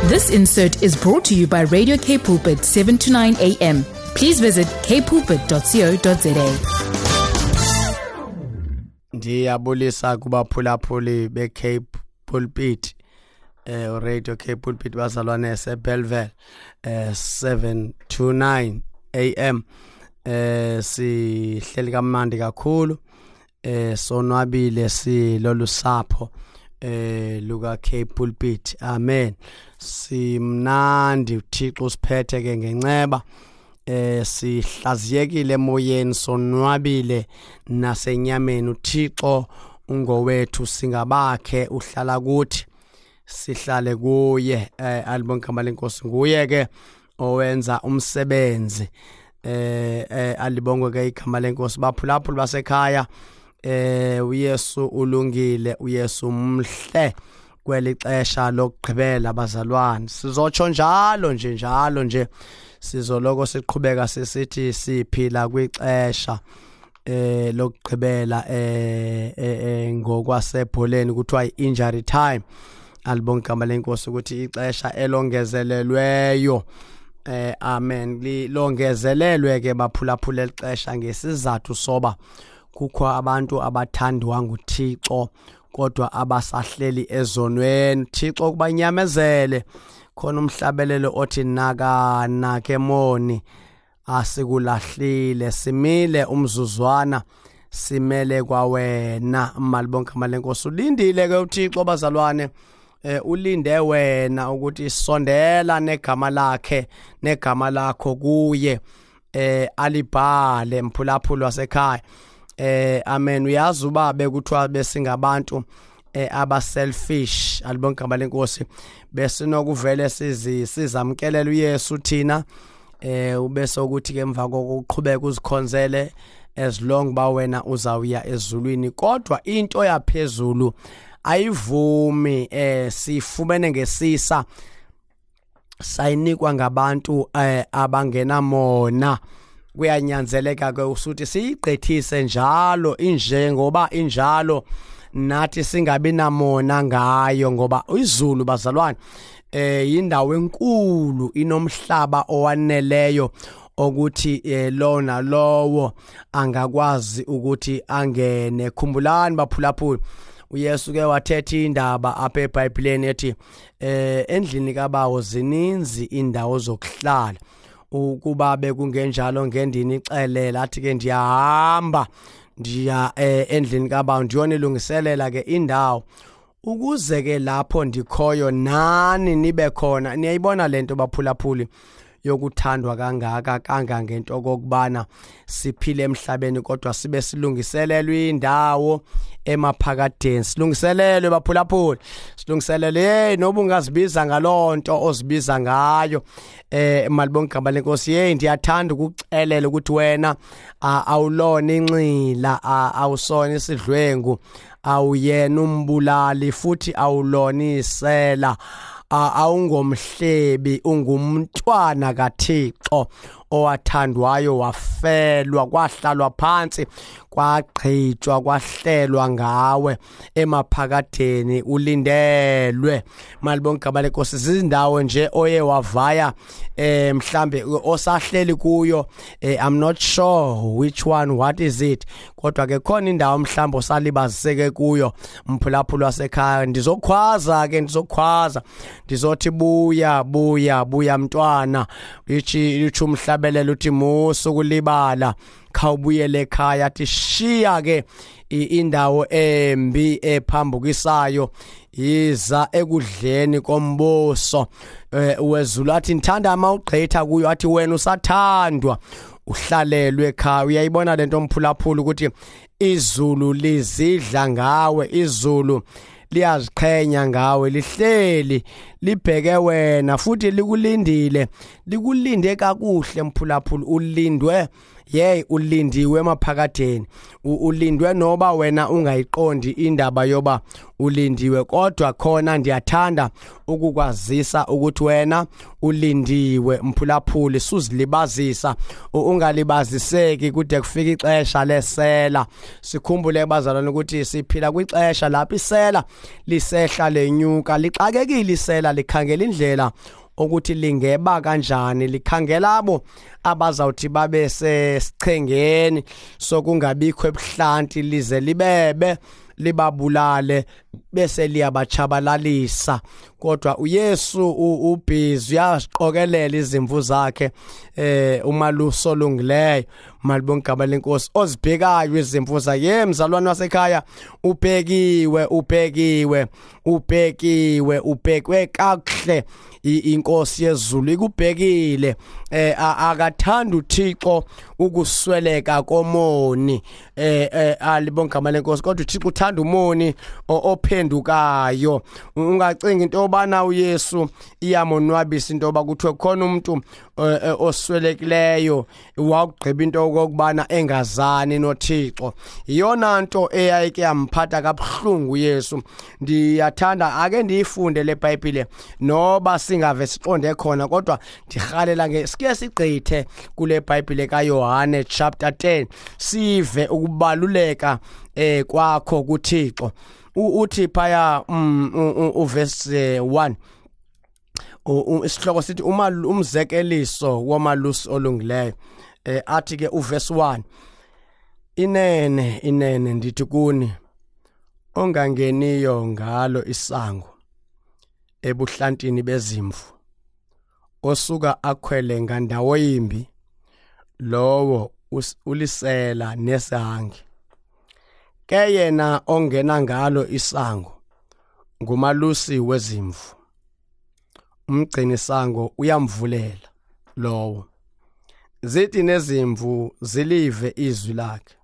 This insert is brought to you by Radio K Pulpit 7 to 9 a.m. Please visit kpulpit.co.za. Ndiyabulisa kubaphulaphuli be-K Pulpit Radio K Pulpit bazalwane eseBellville 7 to 9 a.m. Sihleli kamnandi kakhulu sonwabile silolu sapho luka K Pulpit. Amen. Simnandi uThixo siphethe ke ngenceba sihlaziyekile emoyeni sonwabile nasenyameni. uThixo ungowethu singabakhe uhlala kuthi sihlale kuye. Alibonke igama lenkosi. Nguye ke owenza umsebenzi. Alibonke ke igama lenkosi. Baphulaphuli basekhaya, uYesu ulungile, uYesu mhle kweli xesha lokugqibela bazalwane. Sizotsho njalo nje sizoloko siqhubeka sisithi siphila kwixesha lokugqibela ngokwasebholeni kuthiwa injury time. Alibonke igama lenkosi ukuthi ixesha elongezelelweyo. Amen. Lilongezelelwe ke baphulaphula elixesha ngesizathu soba kukho abantu abathandwa nguThixo kodwa abasahleli ezonweni. uThixo kubanyamezele khona umhlabelelo othi naka kemoni asikulahlile, simile umzuzwana simele kwawena. Malibonke igama lenkosi. Ulindile ke uThixo bazalwane, ulinde wena ukuthi sondela negama lakhe negama lakho kuye alibhale mphulaphula wasekhaya. Amen. Uyazi uba bekuthiwa besingabantu aba-selfish, alibonke igama lenkosi, besinokuvele sizamkelela uYesu thina ubese ukuthi ke emva kokuqhubeka uzikhonzele as long ba wena uzawuya ezulwini. Kodwa into yaphezulu ayivumi sifumene ngesisa sayinikwa ngabantu abangenamona. Kuyanyanzeleka ke usuthi siyigqithise njalo ngoba injalo nathi singabi namona ngayo, ngoba izulu bazalwane yindawo enkulu inomhlaba owaneleyo ukuthi lona lowo angakwazi ukuthi angene. Khumbulani baphulaphula, uYesu ke wathetha indaba apha eBhayibhelini ethi endlini kaBawo zininzi indawo zokuhlala. Ukuba bekungenjalo ngendini ixelela athi ke ndiyahamba ndiya endlini kaBawo ndiyonilungiselela ke indawo ukuze ke lapho ndikhoyo nani nibe khona. Niyayibona lento baphulaphuli yokuthandwa kangaka ngento kokubana siphile emhlabeni kodwa sibe silungiselelwe indawo emaphakadeni. Silungiselelwe baphulaphuli, silungiselelwe noba ungazibiza ngalonto ozibiza ngayo. Malibonke igama lenkosi. Ndiyathanda ukukucelela ukuthi wena awulona inxila, awusona isidlwengu, awuyena umbulali futhi awulonisela, awungomhlebi, ungumntwana kaThixo owathandwayo, wafelwa, kwahlalwa phansi, kwagqitshwa, kwahlelwa ngawe emaphakadeni, ulindelwe. Malibonke igama lenkosi. Izindawo nje oye wavaya mhlambe osahleli kuyo, I'm not sure which one, what is it, kodwa ke khona indawo mhlambe osalibaziseke kuyo mphulaphula wasekhaya. Ndizokhwaza ndizothi buya mntwana, lithi umhlabelelo uthi musu kulibala khawubuyele ekhaya. Athi shiya ke indawo embi ephambukisayo, yiza ekudleni kombuso wezulu. Athi nthanda amawugqitha kuyo, athi wena usathandwa uhlalelwe ekhaya. Uyayibona lento mphulaphula ukuthi izulu lizidla ngawe, izulu liyaziqhenya ngawe, lihleli libheke wena futhi likulindile, likulinde kakuhle mphulaphula. Ulindwe ulindiwe emaphakadeni, ulindwe noba wena ungayiqondi indaba yoba ulindiwe, kodwa khona ndiyathanda ukukwazisa ukuthi wena ulindiwe mphulaphuli. Suzilibazisa, ungalibaziseki kude kufika ixesha lesela. Sikhumbule bazalwane ukuthi siphila kwixesha lapho isela lisehla lenyuka, lixakekile isela, likhangela indlela ukuthi lingeba kanjani, likhangela abo abazawuthi babe sesichengeni sokungabikho ebuhlanti lize libebe libabulale bese liyabachabalalisa. Kodwa uYesu ubhizi uyasiqokelela izimvu zakhe, umalusi olungileyo, malibonke igama lenkosi, ozibhekayo izimvu zakhe. Mzalwane wasekhaya, ubhekwe kakuhle inkosi yezulu, ikubhekile. Akathanda uThixo ukusweleka komoni, alibonke igama lenkosi, kodwa uThixo uthanda umoni ophendukayo. Ungacinga into obana uYesu iyamonwabisa into oba kuthiwe khona umuntu oswelekileyo wakugqiba into okubana engazani noThixo. Iyona nto eyayike yamphatha kabuhlungu uYesu. Ndiyathanda ake ndiyifunde le Bhayibhile noba singave siqonde khona, kodwa ndihalela sike sigqithe kule Bhayibhile kaYohane chapter 10 sive ukubaluleka kwakho kuThixo. Uthi phaya uverse 1 isihloko sithi umzekeliso womalusi olungileyo. Athi ke uverse 1, inene ndithi kuni, ongangeniyo ngalo isango ebuhlantini bezimvu, osuka akhwele ngandawo yimbi, lowo ulisela nesangi. Ke yena ongena ngalo isango ngumalusi wezimvu, umgcini sango uyamvulela lowo. Zithi nezimvu zilive izwi lakhe,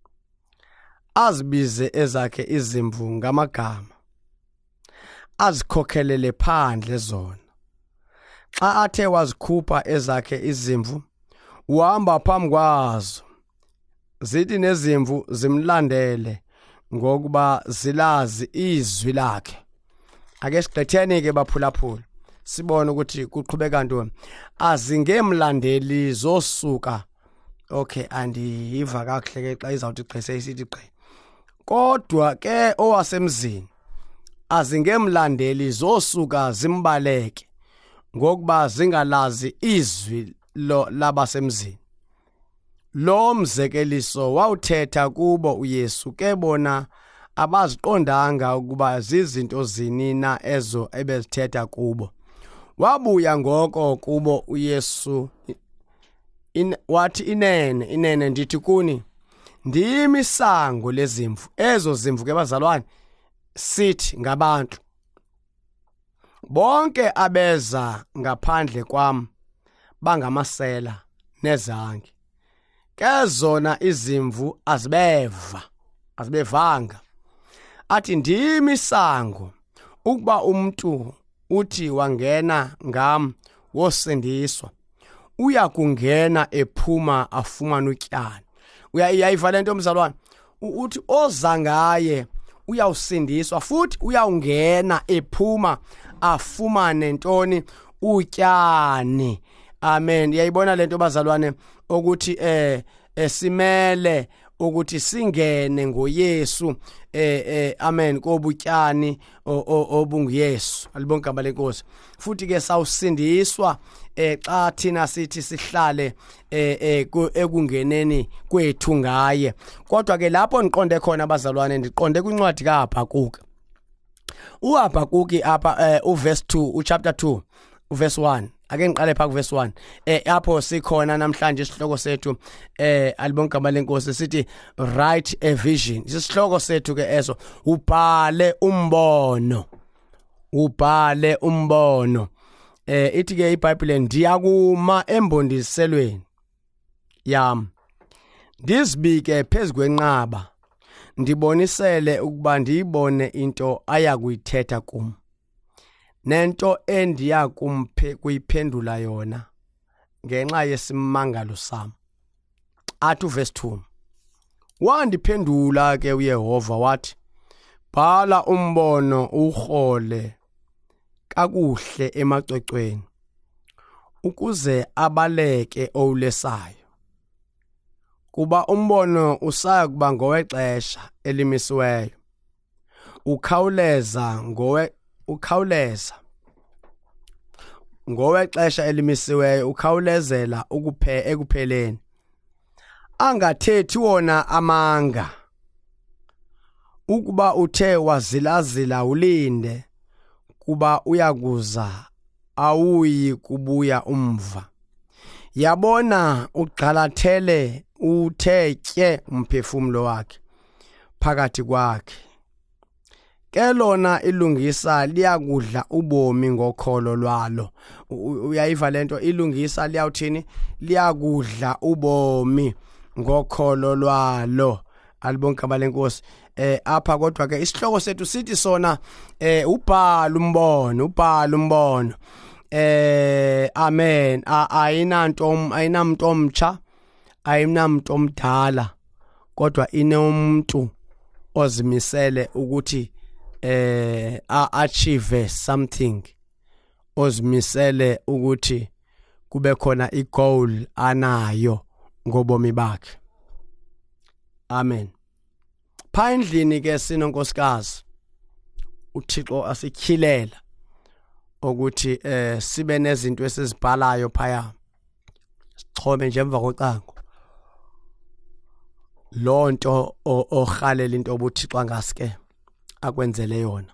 azibize ezakhe izimvu ngamagama, azikhokhelele phandle zona. Xa athe wazikhupha ezakhe izimvu, uhamba phambi kwazo. Zithi nezimvu zimlandele ngokuba zilazi izwi lakhe. Ake sigqitheni ke baphulaphula sibone ukuthi kuqhubeka ntoni. Azingemlandeli zosuka. Okay, andiyiva kakuhle ke xa izawuthi gqise isithi gqi. Kodwa ke owasemzini azingemlandeli zosuka zimbaleke ngokuba zingalazi izwi labasemzini. Lo mzekeliso wawuthetha kubo uYesu, ke bona abaziqondanga ukuba zizinto zinina ezo ebezithetha kubo. Wabuya ngoko kubo uYesu wathi, inene ndithi kuni, ndimi isango lezimvu. Ezo zimvu ke bazalwane sithi ngabantu. Bonke abeza ngaphandle kwam bangamasela nezangi. Ke zona izimvu azibevanga. Athi ndimi isango, ukuba umuntu uthi wangena ngam wosindiswa, uya kungena ephuma afumana utyani. Uyayiva lento mzalwane, uthi oza ngaye uyawusindiswa futhi uyawungena ephuma afumane ntoni? Utyani. Amen. Yayibona lento bazalwane ukuthi simele ukuthi singene ngoYesu, amen, kobutyani obunguYesu. Alibonke igama lenkosi. Futhi ke sawusindiswa xa thina sithi sihlale ekungeneni kwethu ngaye. Kodwa ke lapho niqonde khona bazalwane, ndiqonde kwincwadi kaHabhakuki. uHabhakuki apha uverse 2, uchapter 2 uverse 1. Ake ngiqale pha kuverse 1. Apho sikhona namhlanje isihloko sethu alibonke igama lenkosi sithi write a vision. Isihloko sethu ke eso, ubhale umbono. Ithi ke iBhayibhile, ndiyakuma embondiselweni yam, ndizibike phezu kwenqaba, ndibonisele ukuba ndiyibone into ayakuyithetha kum, nento endiya kuyiphendula yona ngenxa yesimangalo sam. athi verse 2 wandiphendula ke uYehova wathi bhala umbono uhole kakuhle emacwecweni ukuze abaleke owulesayo kuba umbono usaya kuba ngowexesha elimisiweyo ukhawuleza ngowexesha elimisiweyo ukhawulezela ekupheleni angathethi wona amanga ukuba uthe wazilazila ulinde kuba uyakuza awuyi kubuya umva yabona ugqalathele uthetje umphefumulo wakhe phakathi kwakhe ke lona ilungisa liyakudla ubomi ngokholo lwalo uyayiva lento ilungisa liyawuthini liyakudla ubomi ngokholo lwalo alibonke abalenkosi apha kodwa ke isihloko sethu sithi sona ubhala umbono amen ayinamuntu omtsha ayinamuntu omdala kodwa inemuntu ozimisele ukuthi achieve something ozimisele ukuthi kube khona igoal anayo ngobomi bakhe amen phandlini ke sinonkosikazi uThixo asikhilela ukuthi sibe nezinto esizibhalayo phaya sichome nje emva kocango lonto ohalela into obuThixo angasike akwenzele yona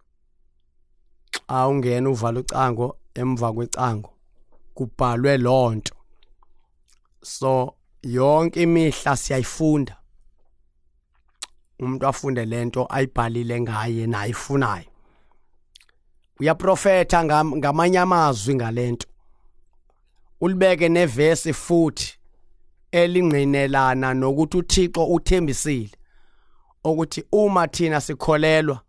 xa ungena uvala ucango emva kwecango kubhalwe lonto so yonke imihla siyayifunda umuntu afunde lento ayibhalile ngaye nayifunayo uyaprofeta ngamanye amazwi ngalento ulibeke nevesi futhi elingqinelana nokuthi uThixo uthembisile ukuthi uma thina sikholelwa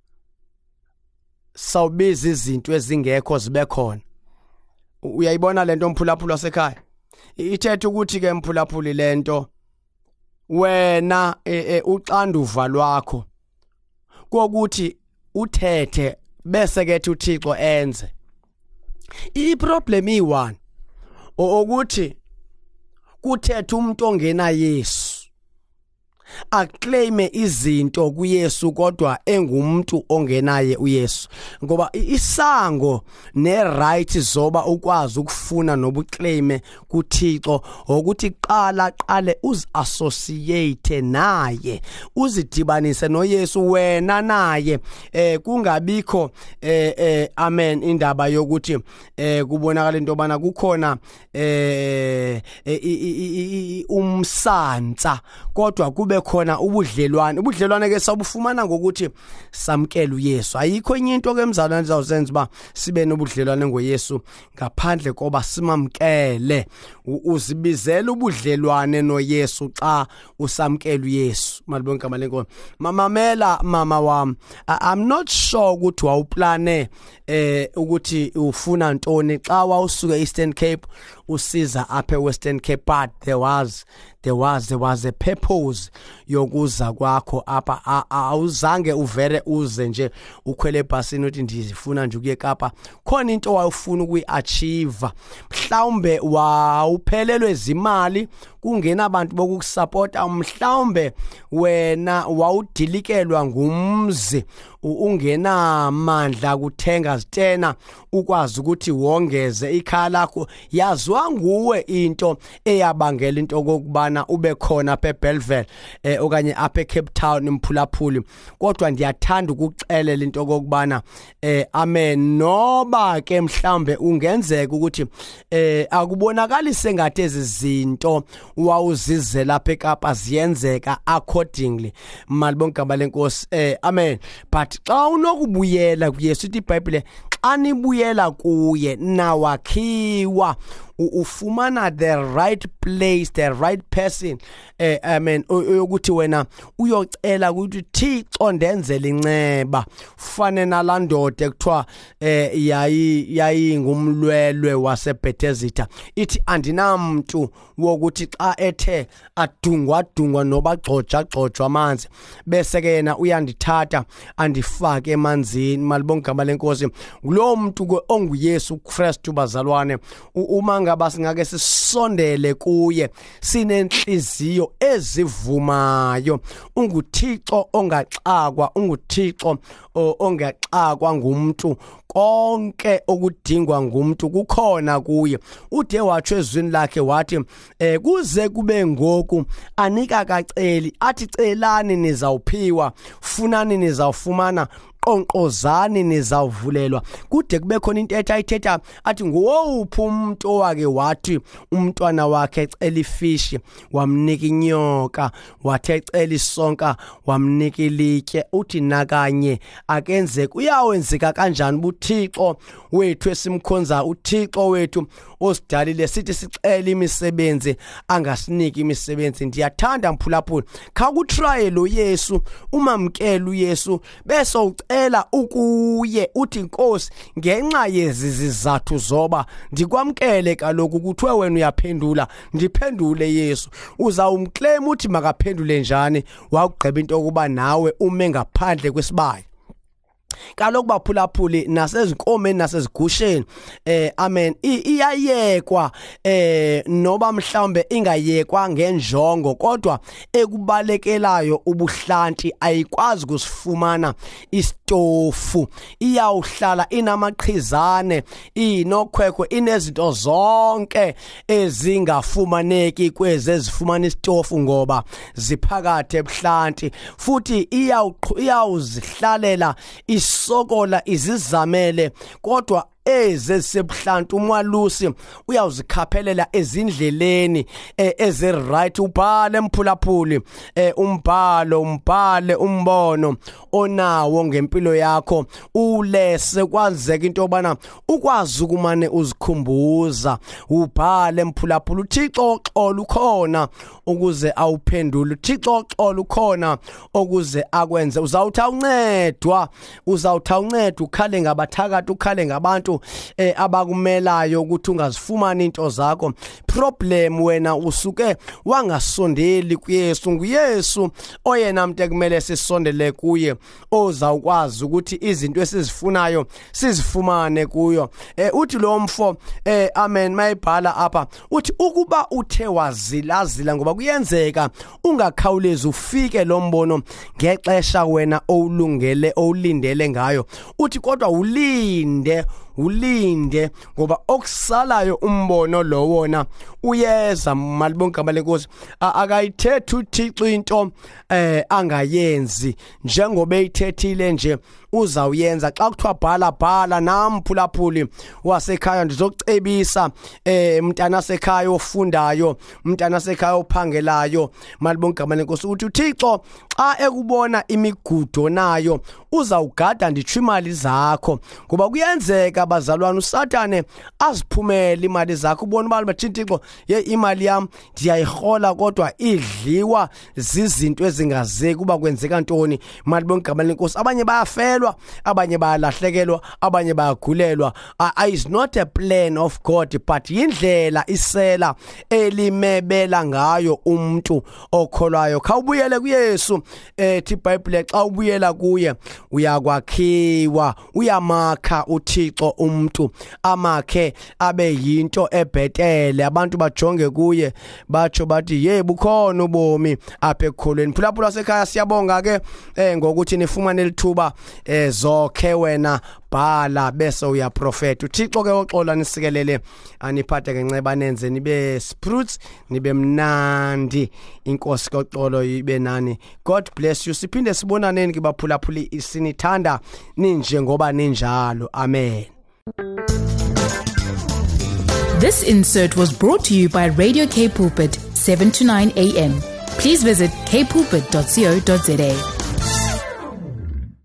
sawubiza izinto ezingekho zibe khona uyayibona lento mphulaphula wasekhaya ithethe ukuthi ke mphulaphuli lento wena uxanduva lwakho kokuthi uthethe bese ke uThixo enze iproblem i1 ukuthi kuthethe umuntu ongena Yesu aclaim izinto kuYesu kodwa engumuntu ongenaye uYesu ngoba isango neright zoba ukwazi ukufuna nobuclaim kuThixo ukuthi qale uzassociate naye uzidibanise noYesu wena naye kungabikho amen indaba yokuthi kubonakala into bana kukhona umsansa kodwa kube khona ubudlelwane ke sabufumana ngokuthi samkela uYesu ayikho enye into ke emzalwane zawusenza ba sibe nobudlelwane ngoYesu ngaphandle koba simamkele uzibizela ubudlelwane noYesu xa usamkela uYesu malibonke amalenkosi mamamela mama wami I'm not sure ukuthi wawuplane ukuthi ufuna ntoni xa wawusuka Eastern Cape usiza apha eWestern Cape but there was a purpose yokuza kwakho apha awuzange uvele uze nje ukhwele ebhasini uthi ndizifuna nje ukuye eKapa khona into wayufuna ukuyiachieve mhlawumbe wawuphelelwe izimali kungena abantu bokukusupporta mhlawumbe wena wawudilikelwa ngumzi ungena amandla kuthenga zitena ukwazi ukuthi wongeze ikhala lakho yazwa nguwe into eyabangela into kokubana ube khona apha eBellville okanye apha eCape Town mphulaphuli kodwa ndiyathanda ukuxelela into kokubana amen noba ke mhlambe ungenzeka ukuthi akubonakali sengathi ezizinto wawuzizela lapha eKapa ziyenzeka accordingly malibonke abalenkosi amen but xa unokubuyela kuYesu ithi iBhayibhile xa nibuyela kuye nawakhiwa ufumana the right place, the right person amen ukuthi wena uyocela ukuthi Thixo ndenzele inceba fane nalandoda ekuthiwa yayi ngumlwelwe waseBethesda ithi andinamntu wokuthi xa ethe adungwa noba gxojwa amanzi bese ke yena uyandithatha andifake emanzini malibonke igama lenkosi kulo muntu onguYesu Kristu bazalwane uma ngaba singake sisondele kuye sinenhliziyo ezivumayo unguThixo ongaxakwa unguThixo ongaxakwa ngumuntu konke okudingwa ngumuntu kukhona kuye ude watsho ezwini lakhe wathi kuze kube ngoku anika kaceli athi celani nizawuphiwa funani nizawufumana qonqozani nizawuvulelwa kude kube khona into ayithetha athi ngowuphi umuntu owake wathi umntwana wakhe ecela ifishi wamnika inyoka wathi ecela isonka wamnika ilitye uthi nakanye akenzeke uyawenzeka kanjani uThixo wethu esimkhonza uThixo wethu osidalile sithi sicela imisebenzi angasiniki imisebenzi ndiyathanda mphulaphula kha ku try lo Yesu umamkela uYesu bese ucela ukuye uthi Nkosi ngenxa yezizathu zoba ndikwamkele kaloku kuthiwe wena uyaphendula ndiphendule Yesu uzawumclaim uthi makaphendule njani waqheba into yokuba nawe ume ngaphandle kwesibaya kaloku baphulaphuli nasezinkomeni nasezigusheni amen iyayekwa noba mhlawumbe ingayekwa ngenjongo kodwa ekubalekelayo ubuhlanti ayikwazi kusifumana istofu iyawuhlala inamaqhizane inokhwekwe inezinto zonke ezingafumaneki kwezezifumana istofu ngoba ziphakathe ebuhlanti futhi iyawuzihlalela isokola izizamele kodwa ezesebuhlanti umwalusi uyawuzikhaphelela ezindleleni eziright ubhale mphulaphuli umbhale umbono onawo ngempilo yakho ulese kwazeka into obana ukwazi ukumane uzikhumbuza ubhale mphulaphuli uThixo oxolo ukhona ukuze awuphendule uThixo oxolo ukhona ukuze akwenze uzawutha uncedwa ukhale ngabathakathi ukhale ngabantu abakumelayo ukuthi ungazifumani into zakho problem wena usuke wangasondeli kuYesu nguYesu oyena muntu ekumele sisondele kuye ozawukwazi ukuthi izinto esizifunayo sizifumane kuyo uthi lo mfo amen mayibhala apha uthi ukuba uthe wazilazila ngoba kuyenzeka ungakhawulezi ufike lo mbono ngexesha wena owulindele ngayo uthi kodwa ulinde ngoba okusalayo umbono lo wona uyeza malibonke igama lenkosi akayithethi uThixo into angayenzi njengoba eyithethile nje uzawuyenza xa kuthiwa bhala namphulaphuli wasekhaya ndizokucebisa mntana sekhaya ofundayo mntana sekhaya ophangelayo malibonke igama lenkosi uthi uThixo xa ekubona imigudo nayo uzawugada nditsho imali zakho ngoba kuyenzeka bazalwane uSathane aziphumele imali zakho ubona ubani bathi Thixo imali yami ndiyayihola kodwa idliwa zizinto ezingazeki kuba kwenzeka ntoni malibonke igama lenkosi abanye bayafelwa abanye bayalahlekelwa abanye bayagulelwa is not a plan of God but indlela isela elimebela ngayo umuntu okholwayo khawubuyele kuYesu ethi iBhayibheli xa ubuyela kuye uyakwakhiwa uyamakha uThixo umuntu amakhe abe yinto ebhetele abantu bajonge kuye batsho bathi yebo ukhona ubomi apha ekholweni phulaphula wasekhaya siyabonga ke ngokuthi nifumane lithuba zokhe wena bhala bese uyaprofeta uThixo ke oxola nisikelele aniphathe ngenceba nenze nibe spruits nibe mnandi inkosi koxolo ibe nani God bless you siphinde sibonaneni ke baphulaphuli isinithanda ninje ngoba ninjalo amen. This insert was brought to you by Radio K Pulpit 7 to 9 a.m. Please visit kpulpit.co.za.